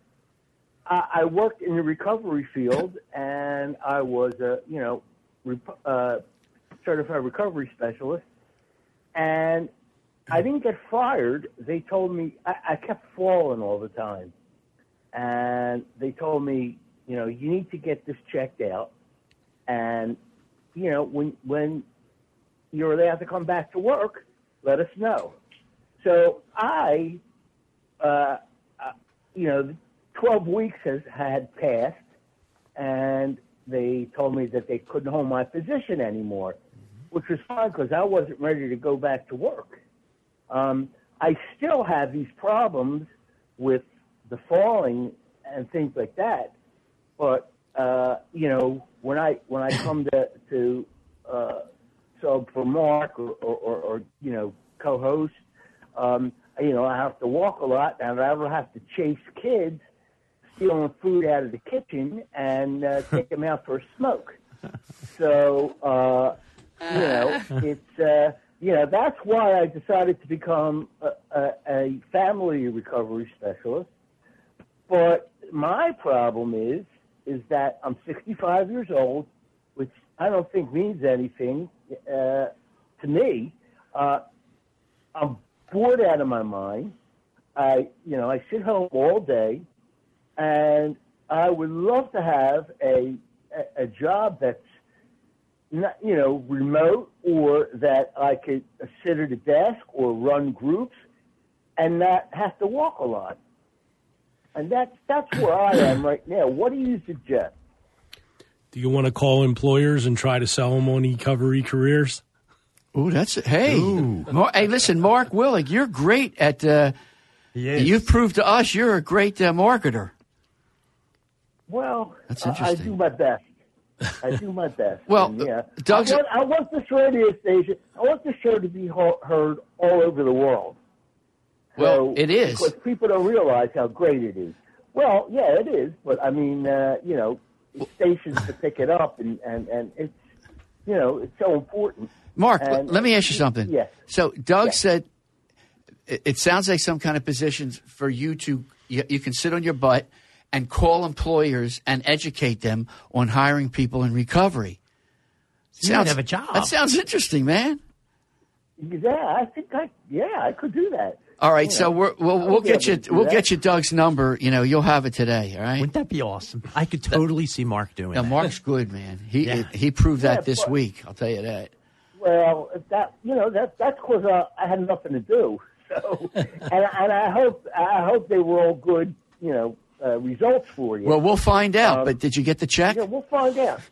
I, I worked in the recovery field, and I was a, you know, rep- uh, certified recovery specialist, and I didn't get fired. They told me I, I kept falling all the time. And they told me, you know, you need to get this checked out. And, you know, when when you're allowed to come back to work, let us know. So I, uh, uh, you know, twelve weeks has had passed, and they told me that they couldn't hold my position anymore, which was fine because I wasn't ready to go back to work. Um, I still have these problems with the falling and things like that, but uh, you know, when I when I come to to uh, so for Mark or, or, or, or you know co-host, um, you know, I have to walk a lot, and I don't have to chase kids stealing food out of the kitchen and uh, take them out for a smoke. So uh, you know, it's. Uh, You know, that's why I decided to become a, a, a family recovery specialist. But my problem is, is that I'm sixty-five years old, which I don't think means anything uh, to me. Uh, I'm bored out of my mind. I, you know, I sit home all day, and I would love to have a a, a job that's not, you know, remote, or that I could sit at a desk or run groups and not have to walk a lot. And that's, that's where I am right now. What do you suggest? Do you want to call employers and try to sell them on eCovery Careers? Ooh, that's hey, Mar- hey, listen, Mark Willig, you're great at. Uh, you've proved to us you're a great uh, marketer. Well, That's I, I interesting. do my best. I do my best. Well, And, yeah, Doug's- I want, I want this radio station. I want the show to be ho- heard all over the world. Well, it is. Because people don't realize how great it is. Well, yeah, it is. But I mean, uh, you know, stations to pick it up, and, and, and it's, you know, it's so important. Mark, And- l- let me ask you something. Yes. So Doug Yes. said it, it sounds like some kind of positions for you to you, you can sit on your butt and call employers and educate them on hiring people in recovery. You might have a job. That sounds interesting, man. Yeah, I think I, yeah, I could do that. All right, You so know, we're, we'll I we'll would be get you able to do we'll that. get you Doug's number. You know, you'll have it today. All right. Wouldn't that be awesome? I could totally see Mark doing Now, that. Mark's good, man. He Yeah. he proved that Yeah, this but- week. I'll tell you that. Well, that you know that that's because uh, I had nothing to do. So, and and I hope I hope they were all good, you know, uh, results for you. Well, we'll find out. Um, but did you get the check? Yeah, we'll find out.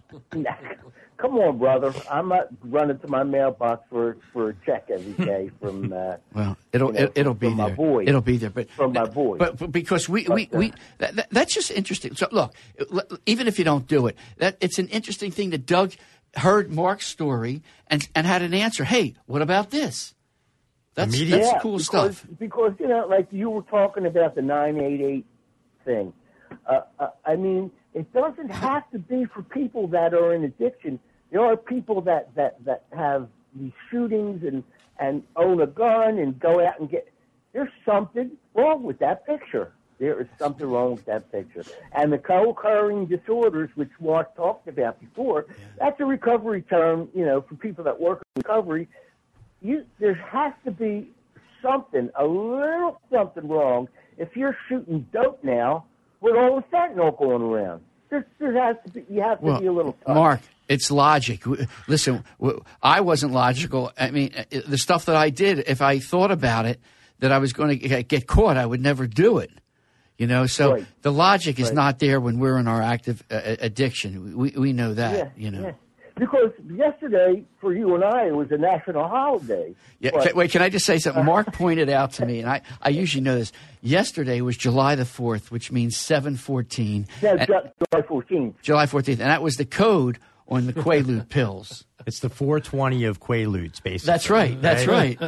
Come on, brother. I'm not running to my mailbox for, for a check every day from. Uh, Well, it'll you know, it, it'll be from there. my boy. It'll be there, but From my boy. But, but because we we, But, uh, we that, that, that's just interesting. So look, l- even if you don't do it, that it's an interesting thing that Doug heard Mark's story and and had an answer. Hey, what about this? That's Immediate- that's yeah, cool because, stuff. Because you know, like you were talking about the nine eight eight thing. Uh, uh, I mean, it doesn't have to be for people that are in addiction. There are people that, that, that have these shootings and, and own a gun and go out and get. There's something wrong with that picture. There is something wrong with that picture. And the co-occurring disorders, which Mark talked about before, that's a recovery term, you know, for people that work in recovery. You, there has to be something, a little something wrong if you're shooting dope now with all the fentanyl going around. There, there has to be, you have to Well, be a little tough. Mark, it's logic. W- Listen, w- I wasn't logical. I mean, uh, the stuff that I did, if I thought about it, that I was going to get caught, I would never do it. You know, so Right. the logic is Right. not there when we're in our active uh, addiction. We we know that. Yeah, you know. yeah. Because yesterday, for you and I, it was a national holiday. Yeah, But- ca- wait, can I just say something? Mark pointed out to me, and I, I usually know this. Yesterday was July the fourth, which means seven fourteen. Yeah, And- Ju- July fourteenth. July fourteenth, and that was the code on the Quaalude pills. It's the four twenty of Quaaludes, basically. That's right. That's right.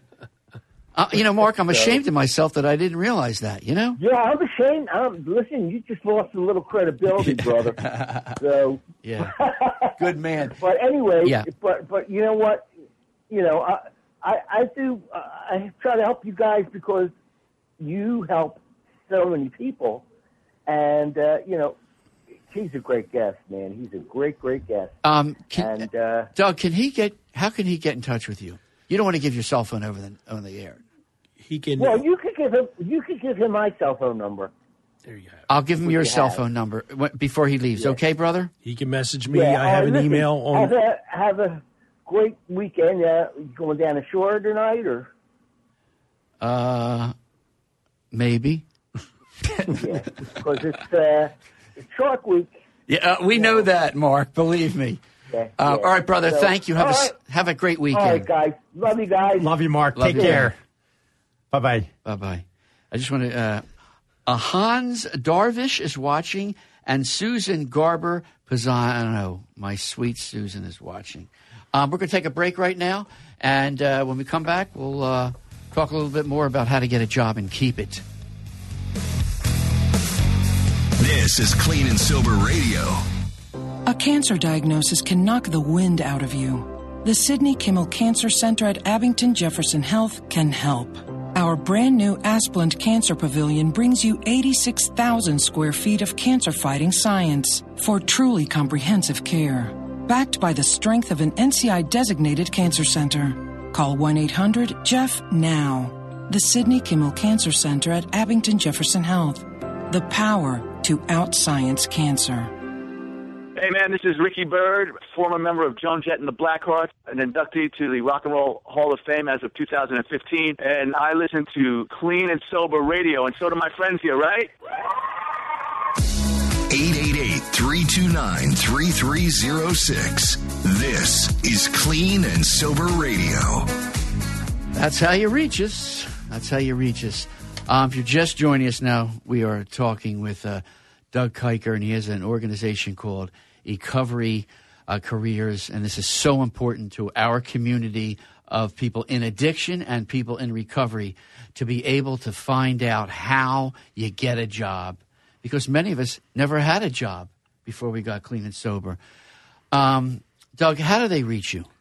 Uh, you know, Mark, I'm ashamed of myself that I didn't realize that, you know? Yeah, I'm ashamed. I'm, listen, you just lost a little credibility, brother. So, Yeah. Good man. but anyway, Yeah. but but you know what? You know, I I, I do. Uh, I try to help you guys because you help so many people, and uh, you know, he's a great guest, man. He's a great, great guest. Um, can, and uh, Doug, can he get, how can he get in touch with you? You don't want to give your cell phone over the, on the air. He can. well, you could give him you could give him my cell phone number. There you have it. I'll give him What your you cell have. phone number wh- before he leaves. Yeah. Okay, brother? He can message me. Yeah, I have uh, an listen, email on. Have a, have a great weekend. Uh, you going down the shore tonight, or Uh, maybe. yeah, because it's uh, it's Shark Week. Yeah, uh, we know that, Mark. Believe me. Yeah, Uh, yeah. All right, brother. So, thank you. Have a all s- right. have a great All weekend. right, guys. Love you guys. Love you, Mark. Love Take you. care. Bye bye. Bye bye. I just want to. Uh, uh, Hans Darvish is watching, and Susan Garber Pazan. I don't know. My sweet Susan is watching. Um, we're going to take a break right now, and uh, when we come back, we'll uh, talk a little bit more about how to get a job and keep it. This is Clean and Sober Radio. A cancer diagnosis can knock the wind out of you. The Sidney Kimmel Cancer Center at Abington Jefferson Health can help. Our brand new Asplund Cancer Pavilion brings you eighty-six thousand square feet of cancer-fighting science for truly comprehensive care. Backed by the strength of an N C I-designated cancer center. Call one eight hundred J E F F now. The Sidney Kimmel Cancer Center at Abington Jefferson Health. The power to out-science cancer. Hey, man, this is Ricky Byrd, former member of Joan Jett and the Blackhearts, an inductee to the Rock and Roll Hall of Fame as of two thousand fifteen, and I listen to Clean and Sober Radio, and so do my friends here, right? eight eight eight, three two nine, three three zero six. This is Clean and Sober Radio. That's how you reach us. That's how you reach us. Um, if you're just joining us now, we are talking with uh, Doug Kiker, and he has an organization called Recovery uh, Careers, and this is so important to our community of people in addiction and people in recovery to be able to find out how you get a job, because many of us never had a job before we got clean and sober. Um, Doug, how do they reach you?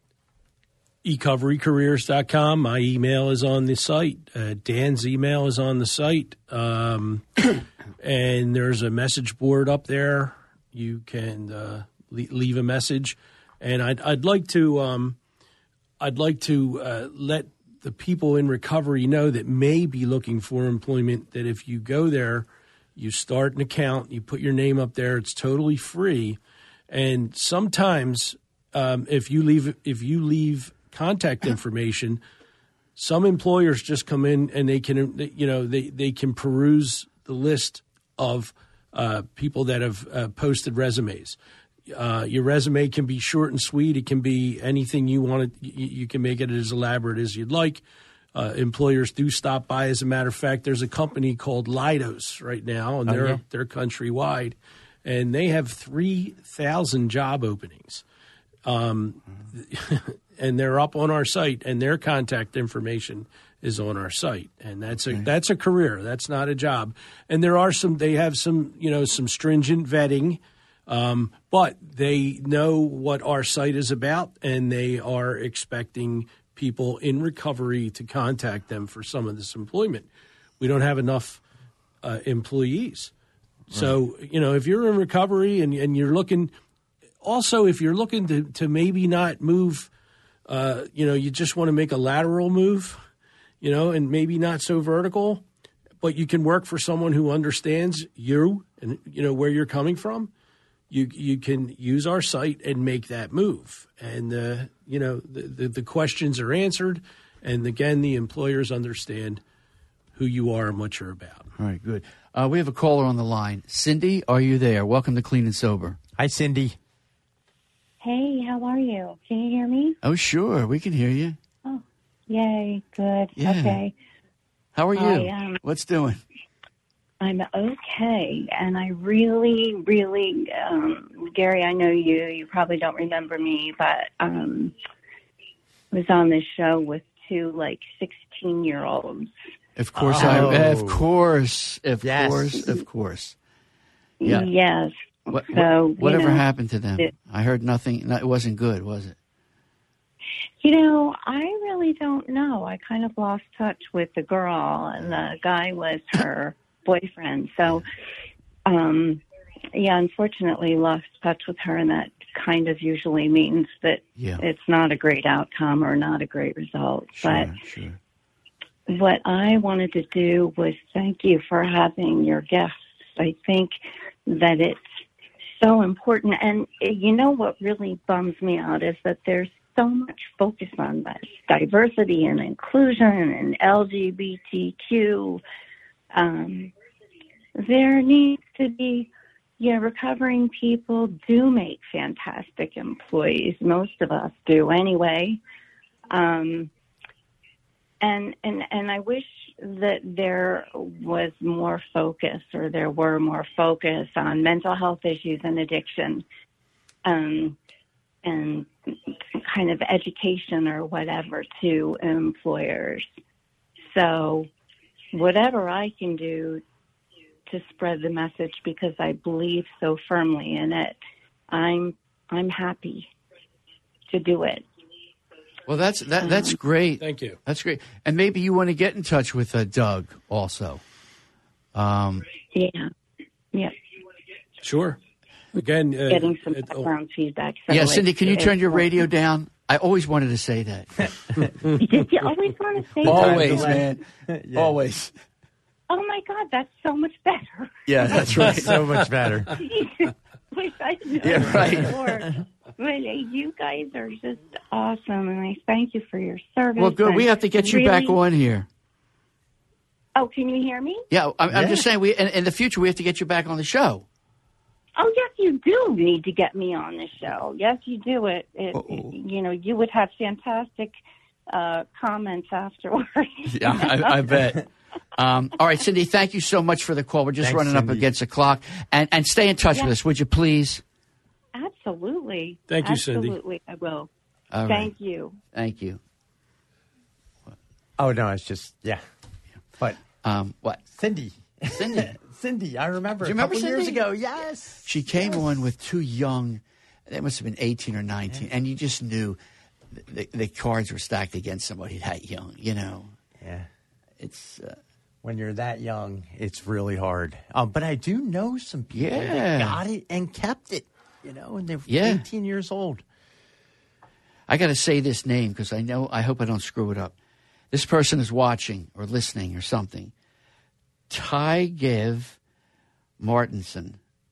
recovery careers dot com. My email is on the site. Uh, Dan's email is on the site. Um, and there's a message board up there. You can uh, le- leave a message. And I'd, I'd like to um, I'd like to uh, let the people in recovery know that may be looking for employment, that if you go there, you start an account, you put your name up there, it's totally free. And sometimes um, if you leave if you leave contact information, some employers just come in and they can, you know, they, they can peruse the list of uh, people that have uh, posted resumes. Uh, your resume can be short and sweet. It can be anything you want. It, you, you can make it as elaborate as you'd like. Uh, employers do stop by. As a matter of fact, there's a company called Leidos right now, and they're, Oh, yeah? they're countrywide, and they have three thousand job openings. Um, and they're up on our site, and their contact information is on our site. And that's a that's a career. That's not a job. And there are some, they have some, you know, some stringent vetting, um, but they know what our site is about, and they are expecting people in recovery to contact them for some of this employment. We don't have enough uh, employees. Right. So, you know, if you're in recovery and, and you're looking – also, if you're looking to, to maybe not move, uh, you know, you just want to make a lateral move, you know, and maybe not so vertical, but you can work for someone who understands you and, you know, where you're coming from, you you can use our site and make that move. And, uh, you know, the, the, the questions are answered. And, again, the employers understand who you are and what you're about. All right, good. Uh, we have a caller on the line. Cindy, are you there? Welcome to Clean and Sober. Hi, Cindy. Hey, how are you? Can you hear me? Oh, sure. We can hear you. Oh, yay. Good. Yeah. Okay. How are you? I, um, What's doing? I'm okay. And I really, really, um, Gary, I know you. You probably don't remember me, but um, I was on this show with two, like, sixteen-year-olds. Of course. Oh. I, of course. Of Yes. course. Of course. Yeah. Yes. What, So, what, whatever you know, happened to them? it- I heard nothing. No, it wasn't good, was it? You know, I really don't know. I kind of lost touch with the girl, and the guy was her boyfriend. So, um, yeah, unfortunately, lost touch with her, and that kind of usually means that Yeah. it's not a great outcome or not a great result. Sure, but sure. what I wanted to do was thank you for having your guests. I think that it's so important. And uh, you know what really bums me out is that there's so much focus on this diversity and inclusion and L G B T Q. Um, there needs to be, yeah, recovering people do make fantastic employees. Most of us do anyway. Um, and, and, and I wish that there was more focus, or there were more focus on mental health issues and addiction, um, and kind of education or whatever to employers. So whatever I can do to spread the message, because I believe so firmly in it, I'm I'm happy to do it. Well, that's that. That's great. Thank you. That's great. And maybe you want to get in touch with uh, Doug also. Um, Yeah, yeah. Sure. Again, uh, Getting some it- background feedback. So yeah, Cindy, it's- can you it's- turn your radio down? I always wanted to say that. Did you always want to say that? Always, man. Always. Oh my God, that's so much better. Yeah, that's right. So much better. wish I knew. Yeah, right. More. But uh, you guys are just awesome, and I thank you for your service. Well, good. and We have to get you really- back on here. Oh, can you hear me? Yeah, I'm, I'm Yeah. just saying. We in, in the future we have to get you back on the show. Oh, yes, you do need to get me on the show. Yes, you do. It, it, it you know, you would have fantastic uh, comments afterwards. Yeah, I, I bet. Um, all right, Cindy, thank you so much for the call. We're just Thanks, running up Cindy. against the clock. And and stay in touch Yeah. with us, would you please? Absolutely. Thank you, Cindy. Absolutely, I will. All right. Thank you. Thank you. Oh no, it's just yeah. But Um, what? Cindy, Cindy. Cindy, I remember. Do you a couple remember years Cindy? ago. Yes, She came on with two young, they must have been eighteen or nineteen, and you just knew the, the cards were stacked against somebody that young, you know. yeah. It's, uh, When you're that young, it's really hard. Um, but I do know some people Yeah. that got it and kept it. You know, and they're Yeah. eighteen years old. I got to say this name because I know, I hope I don't screw it up. This person is watching or listening or something. Tygev Martinson.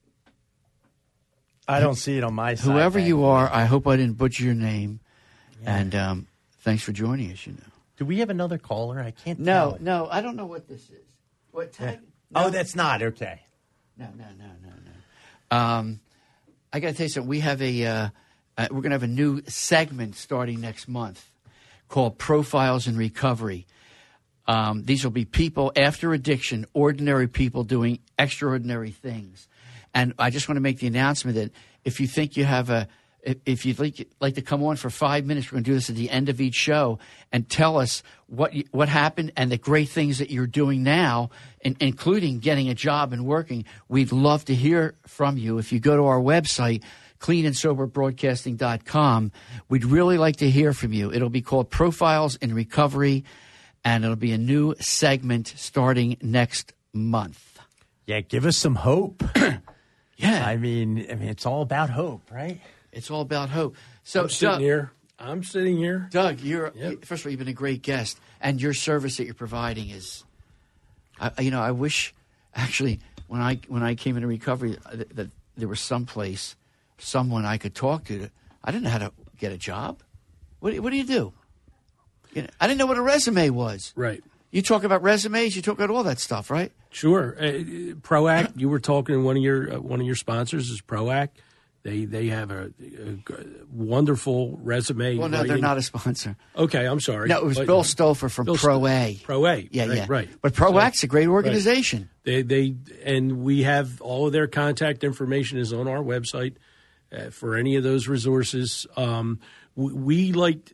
I don't see it on my side. Whoever man. you are, I hope I didn't butcher your name. And um, thanks for joining us, you know. Do we have another caller? I can't No, tell. no, I don't know what this is. What tag? Oh, No. that's not okay. No, no, no, no, no. Um, I got to tell you something. We have a uh, uh, we're going to have a new segment starting next month called Profiles in Recovery. Um, these will be people after addiction, ordinary people doing extraordinary things. And I just want to make the announcement that if you think you have a if, if you'd like, like to come on for five minutes, we're going to do this at the end of each show and tell us what you, what happened and the great things that you're doing now, in, including getting a job and working. We'd love to hear from you. If you go to our website, clean and sober broadcasting dot com, we'd really like to hear from you. It'll be called Profiles in Recovery, and it'll be a new segment starting next month. Yeah, give us some hope. Yeah. I mean, I mean, it's all about hope, right? It's all about hope. So, I'm sitting Doug, here. I'm sitting here. Doug, you're Yep. first of all, you've been a great guest, and your service that you're providing is, I, you know, I wish actually when I when I came into recovery uh, that, that there was some place, someone I could talk to. I didn't know how to get a job. What do- what do you do? You know, I didn't know what a resume was. Right. You talk about resumes. You talk about all that stuff, right? Sure. Uh, Proact. You were talking to one of your uh, one of your sponsors is Proact. They they have a, a g- wonderful resume. Well, no, they're writing. not a sponsor. Okay, I'm sorry. No, it was But- Bill Stouffer from Bill Pro Sto- A. Pro A. Yeah, right, yeah. Right. But Proact's a great Right. organization. They they and we have all of their contact information is on our website uh, for any of those resources. Um, we, we like,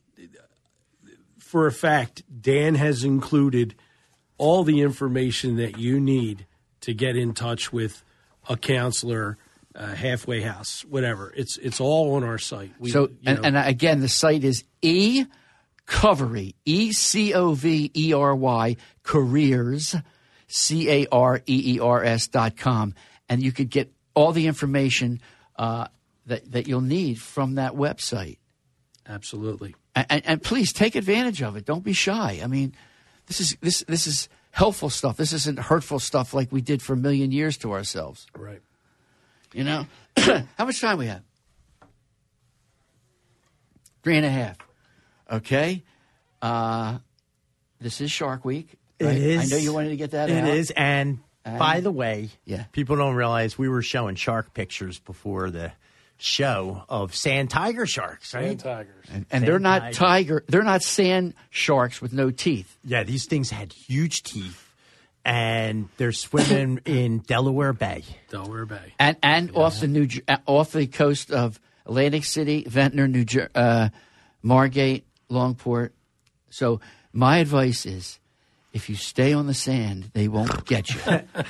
for a fact, Dan has included all the information that you need to get in touch with a counselor, uh, halfway house, whatever. It's it's all on our site. We, So, you and, know, and again, the site is eCovery, E C O V E R Y, careers, C A R E E R S dot com. And you could get all the information uh, that, that you'll need from that website. absolutely. And, and, and please take advantage of it. Don't be shy. I mean, this is this this is helpful stuff. This isn't hurtful stuff like we did for a million years to ourselves. Right. You know? How much time we have? Three and a half. Okay. Uh, this is Shark Week. It right? is. I know you wanted to get that It out. is. And, And- by the way, Yeah. people don't realize we were showing shark pictures before the show of sand tiger sharks, right? Sand tigers. And, and they're Sand not tiger. tiger. They're not sand sharks with no teeth. Yeah, these things had huge teeth, and they're swimming in Delaware Bay. Delaware Bay. And and off the New Jer- uh, off the coast of Atlantic City, Ventnor, New Jer- uh, Margate, Longport. So my advice is, if you stay on the sand, they won't get you.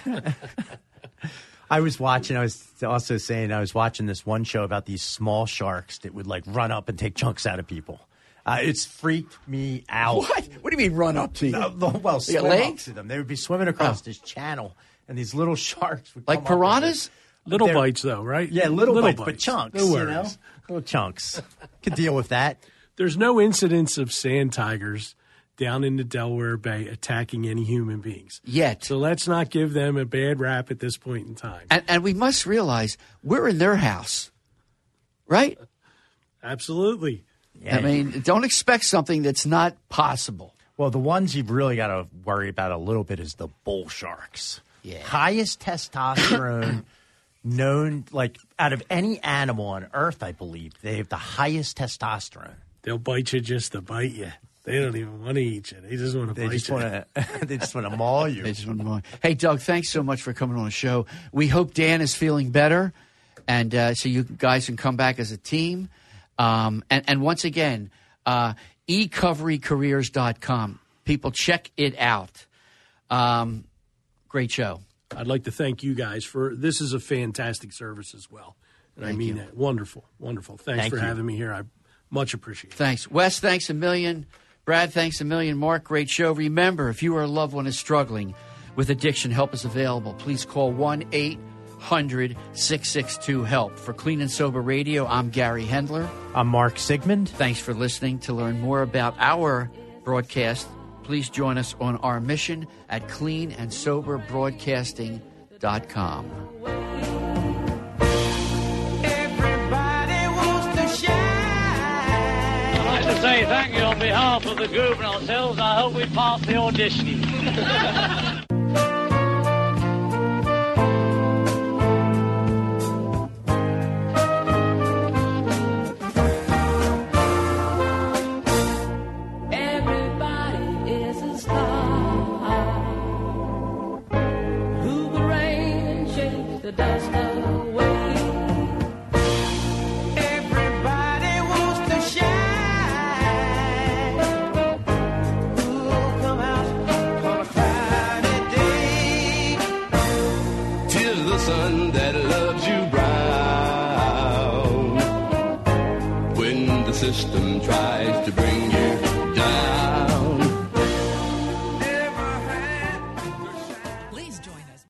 I was watching, I was also saying, I was watching this one show about these small sharks that would like run up and take chunks out of people. Uh, it's freaked me out. What? What do you mean run up to you? No, no, well, They got swim up legs? to them. They would be swimming across Oh. this channel, and these little sharks would Like come up and piranhas? Little They're- bites, though, right? Yeah, little, bites, but chunks. No you worries. know? Little chunks. Could deal with that. There's no incidents of sand tigers down in the Delaware Bay attacking any human beings. Yet. So let's not give them a bad rap at this point in time. And, and we must realize we're in their house, right? Absolutely. I mean, don't expect something that's not possible. Well, the ones you've really got to worry about a little bit is the bull sharks. Yeah. Highest testosterone known, like, out of any animal on Earth, I believe. They have the highest testosterone. They'll bite you just to bite you. They don't even want to eat you. They just want to They bite just you. want to. They just want to maul you. They just want to maul you. Hey, Doug, thanks so much for coming on the show. We hope Dan is feeling better, and uh, so you guys can come back as a team. Um, and, and once again, uh, e covery careers dot com. People, check it out. Um, great show. I'd like to thank you guys for this is a fantastic service as well. And Thank I mean you. it. Wonderful. Wonderful. Thanks Thank for you. having me here. I much appreciate it. Thanks. Wes, thanks a million. Brad, thanks a million. Mark, great show. Remember, if you or a loved one is struggling with addiction, help is available. Please call one eight hundred six six two HELP. For Clean and Sober Radio, I'm Gary Hendler. I'm Mark Sigmund. Thanks for listening. To learn more about our broadcast, please join us on our mission at clean and sober broadcasting dot com. I'd like to say thank you on behalf of the group and ourselves. I hope we pass the auditioning. Dust away. Everybody wants to shine. Who'll come out on a cloudy day? Tis the sun that loves you brown. When the system tries to bring